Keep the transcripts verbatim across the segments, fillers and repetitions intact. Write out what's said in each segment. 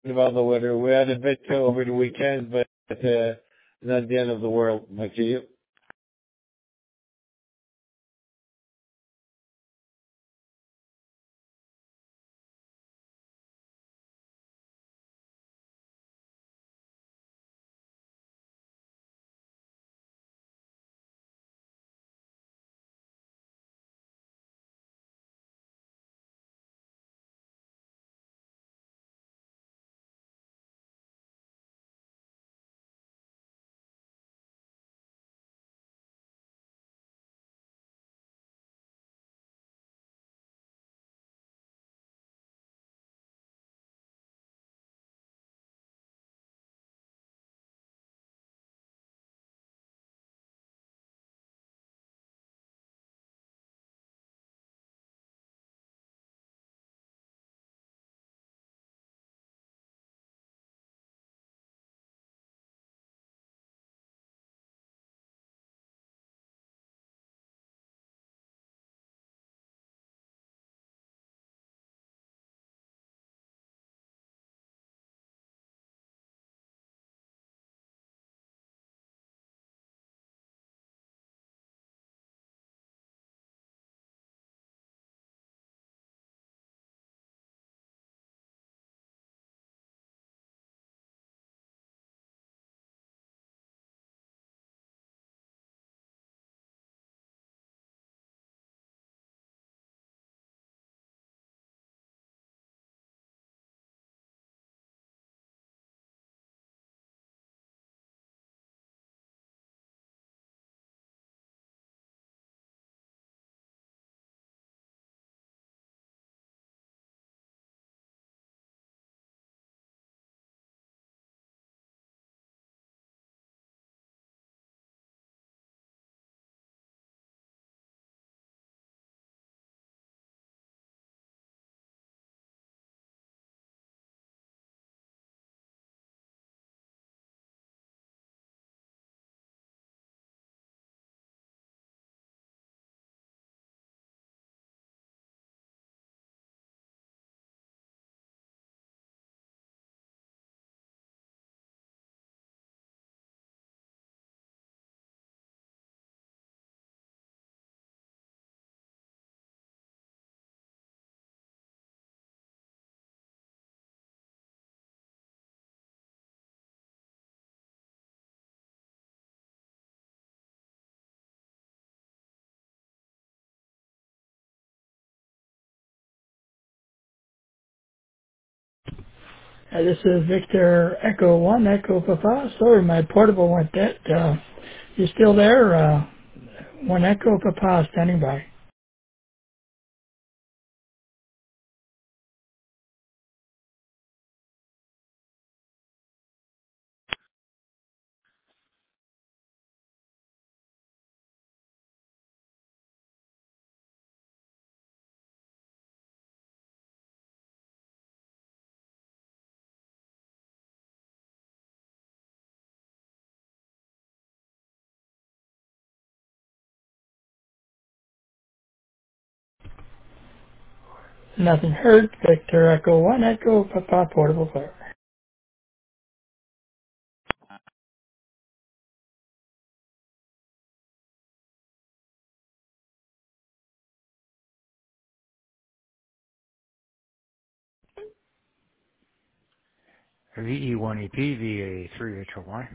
about the weather. We had a bit over the weekend, but uh, not the end of the world. Back to you. Uh, this is Victor Echo One Echo Papa. Sorry, my portable went dead. Uh, you still there? Uh, One Echo Papa standing by. Nothing heard. Victor Echo One Echo Papa portable player. V E one E P V A three H O Y.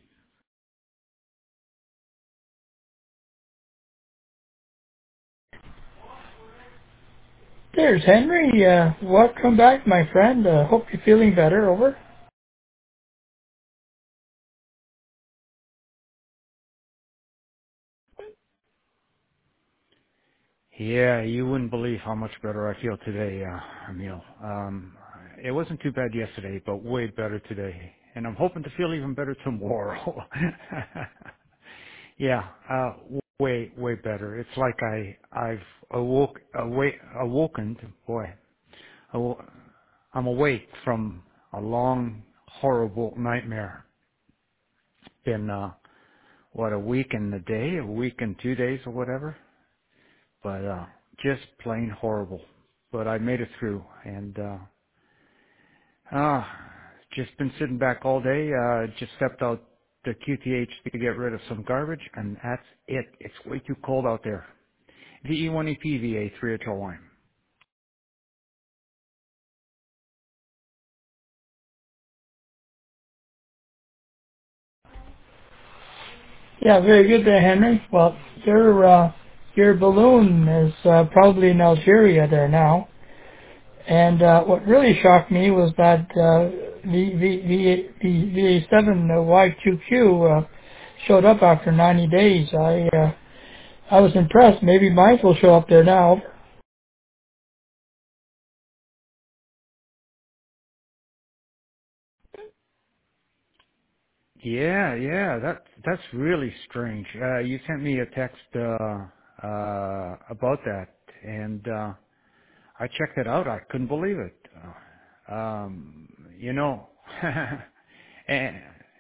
There's Henry. Uh, welcome back, my friend. Uh, hope you're feeling better. Over. Yeah, you wouldn't believe how much better I feel today, uh, Emil. Um, it wasn't too bad yesterday, but way better today. And I'm hoping to feel even better tomorrow. yeah, uh, way, way better. It's like I, I've awoke, awake, awoken, boy, awo- I'm awake from a long, horrible nightmare. Been, uh, what, a week and a day, a week and two days or whatever. But uh just plain horrible. But I made it through, and uh ah just been sitting back all day. Uh, just stepped out the Q T H to get rid of some garbage, and that's it. It's way too cold out there. V E one E P V A three H L Y. Yeah, very good there, Henry. Well, your uh, your balloon is uh, probably in Algeria there now. And uh, what really shocked me was that uh, V V V V A seven Y two Q uh, showed up after ninety days. I uh, I was impressed. Maybe mine will show up there now. Yeah, yeah, that that's really strange. Uh, you sent me a text uh, uh, about that, and uh, I checked it out. I couldn't believe it. Uh, um, you know, and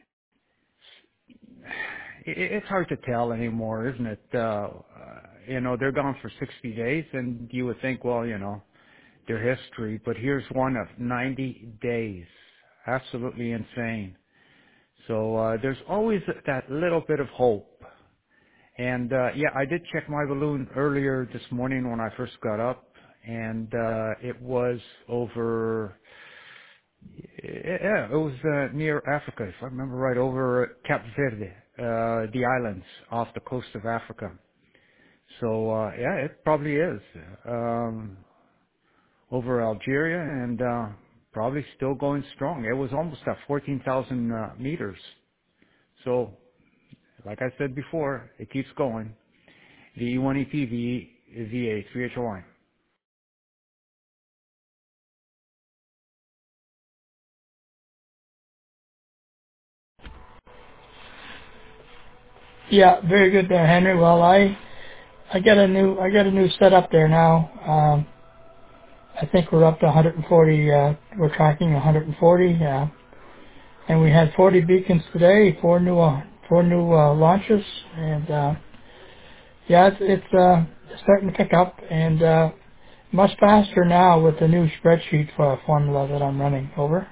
it, it's hard to tell anymore, isn't it? Uh, uh, you know, they're gone for sixty days, and you would think, well, you know, their history. But here's one of ninety days. Absolutely insane. So uh, there's always that little bit of hope. And uh, yeah, I did check my balloon earlier this morning when I first got up, and uh, it was over. Yeah, it was uh, near Africa, if I remember right, over Cape Verde, uh, the islands off the coast of Africa. So uh, yeah, it probably is um, over Algeria, and uh, probably still going strong. It was almost at fourteen thousand uh, meters. So, like I said before, it keeps going. The E one E P V A three H O Y. Yeah, very good there, Henry. Well, I I got a new I got a new setup there now. Um, I think we're up to one hundred forty. Uh, we're tracking one hundred forty, uh, and we had forty beacons today. Four new uh, four new uh, launches, and uh, yeah, it's it's uh, starting to pick up, and uh, much faster now with the new spreadsheet for formula that I'm running over.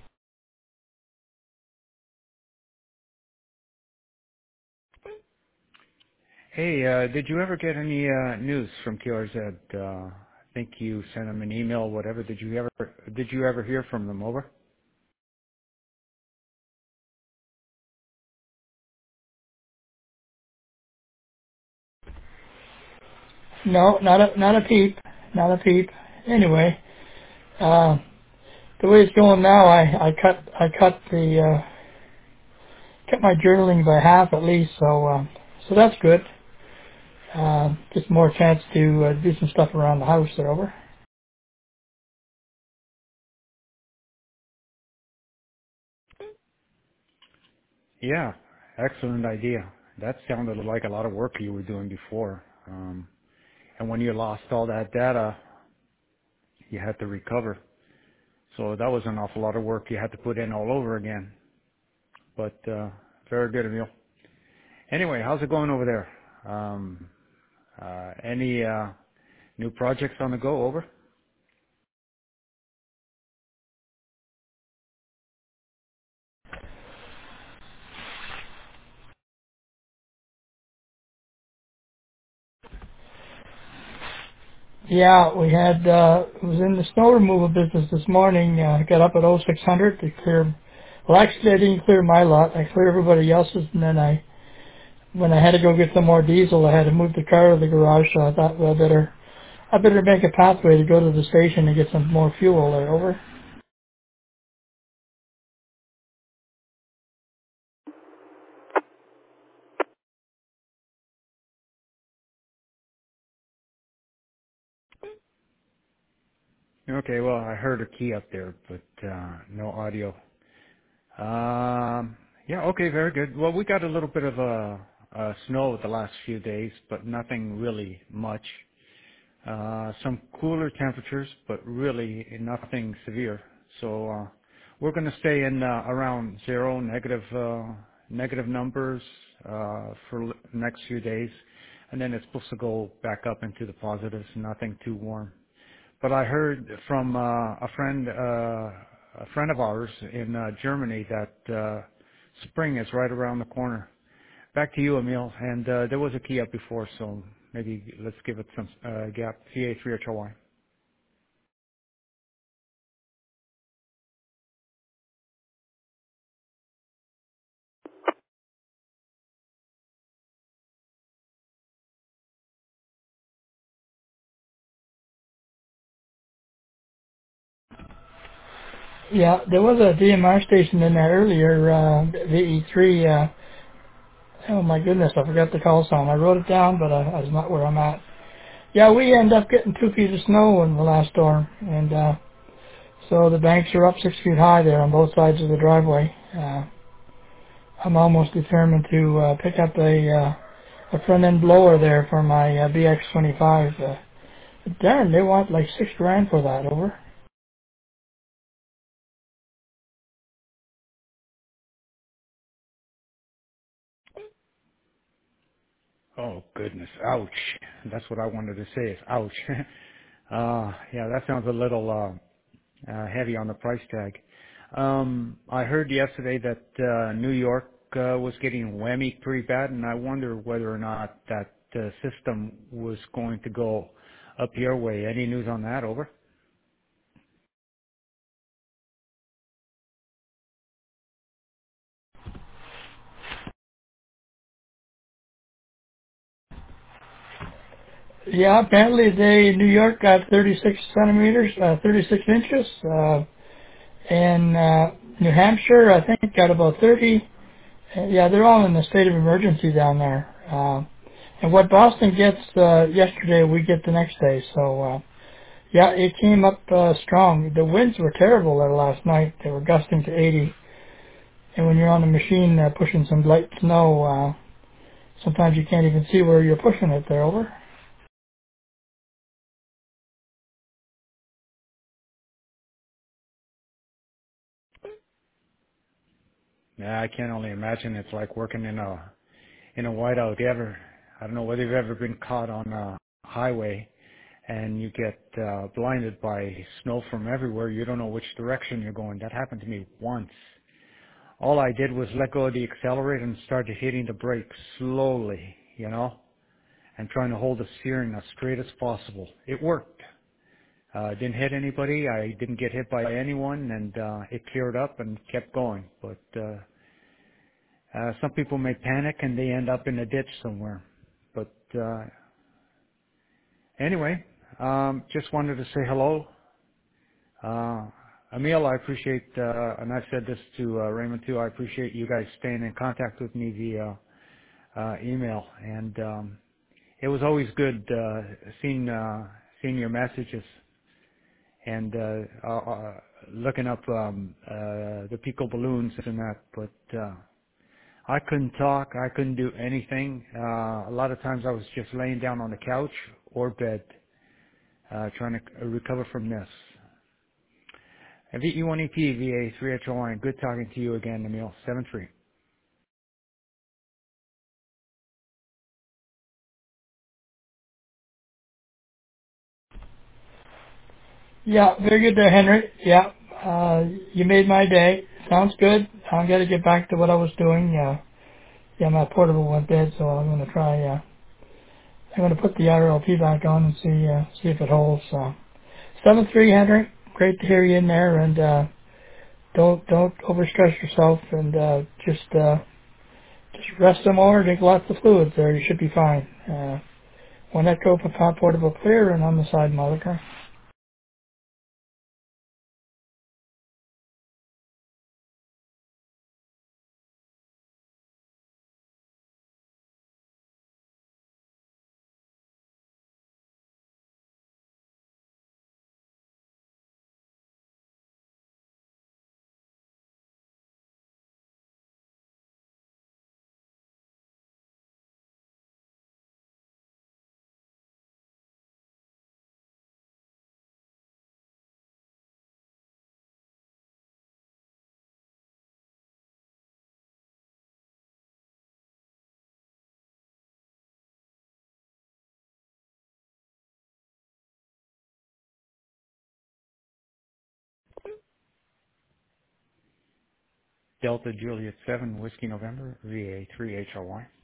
Hey, uh, did you ever get any uh, news from Q R Z? Uh, I think you sent them an email, whatever. Did you ever did you ever hear from them? Over. No, not a not a peep, not a peep. Anyway, uh, the way it's going now, I I cut I cut the uh, cut my journaling by half at least, so uh, so that's good. Uh, just more chance to uh, do some stuff around the house there over. Yeah, excellent idea. That sounded like a lot of work you were doing before. Um, and when you lost all that data, you had to recover. So that was an awful lot of work you had to put in all over again. But uh, very good, Emil. Anyway, how's it going over there? Um, uh, any uh, new projects on the go? Over. Yeah, we had uh, was in the snow removal business this morning. Uh, got up at oh six hundred to clear. Well, actually, I didn't clear my lot. I cleared everybody else's, and then I, when I had to go get some more diesel, I had to move the car to the garage. So I thought, well, I better I better make a pathway to go to the station and get some more fuel there. Over. Okay, well, I heard a key up there, but uh, no audio. Um, yeah, okay, very good. Well, we got a little bit of a, a snow the last few days, but nothing really much. Uh, some cooler temperatures, but really nothing severe. So uh, we're going to stay in uh, around zero, negative, uh, negative numbers uh, for the next few days, and then it's supposed to go back up into the positives. Nothing too warm. But I heard from uh, a friend. Uh, a friend of ours in uh, Germany that uh, spring is right around the corner. Back to you, Emil. And uh, there was a key up before, so maybe let's give it some uh, gap. C A three H O Y. Yeah, there was a D M R station in there earlier, uh, V E three. Uh, oh my goodness, I forgot the call sign. I wrote it down, but I, that's not where I'm at. Yeah, we end up getting two feet of snow in the last storm, and uh, so the banks are up six feet high there on both sides of the driveway. Uh, I'm almost determined to uh, pick up a uh, a front end blower there for my uh, B X twenty-five. Uh, darn, they want like six grand for that. Over. Oh goodness, ouch. That's what I wanted to say is ouch. uh, yeah, that sounds a little uh, uh, heavy on the price tag. Um, I heard yesterday that uh, New York uh, was getting whammied pretty bad, and I wonder whether or not that uh, system was going to go up your way. Any news on that? Over. Yeah, apparently they New York got thirty-six centimeters, uh, thirty-six inches, uh, and uh, New Hampshire I think got about thirty. Uh, yeah, they're all in a state of emergency down there. Uh, and what Boston gets uh, yesterday, we get the next day. So uh, yeah, it came up uh, strong. The winds were terrible there last night. They were gusting to eighty. And when you're on a machine uh, pushing some light snow, uh, sometimes you can't even see where you're pushing it there. Over. Yeah, I can only imagine it's like working in a in a whiteout. You ever? I don't know whether you've ever been caught on a highway and you get uh, blinded by snow from everywhere. You don't know which direction you're going. That happened to me once. All I did was let go of the accelerator and started hitting the brakes slowly, you know, and trying to hold the steering as straight as possible. It worked. Uh, didn't hit anybody. I didn't get hit by anyone, and uh, it cleared up and kept going. But uh, uh, some people may panic and they end up in a ditch somewhere. But uh, anyway, um, just wanted to say hello. Uh, Emil, I appreciate, uh, and I've said this to uh, Raymond too, I appreciate you guys staying in contact with me via uh, email. And um, it was always good uh, seeing, uh, seeing your messages and uh, uh, uh, looking up um, uh, the Pico balloons and that. But uh, I couldn't talk. I couldn't do anything. Uh, a lot of times I was just laying down on the couch or bed uh, trying to recover from this. V E one E P, V A three H O Y. Good talking to you again, Emil. seven three. Yeah, very good there, Henry. Yeah, uh, you made my day. Sounds good. I'm gonna get back to what I was doing. Uh, yeah, my portable went dead, so I'm gonna try. Uh, I'm gonna put the R L P back on and see uh, see if it holds. So seven three, Henry. Great to hear you in there, and uh, don't don't overstress yourself, and uh, just uh, just rest some more. Drink lots of fluids. There, you should be fine. Uh, one echo for top portable clear, and on the side monitor. Delta Juliet seven Whiskey November V A three H R Y.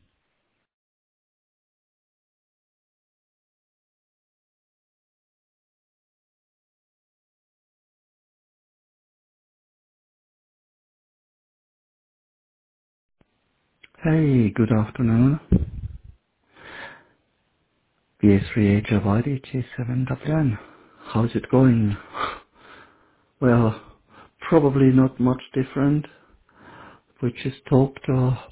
Hey, good afternoon. B A three H R Y D J seven W N. How's it going? Well, probably not much different. We just talked uh,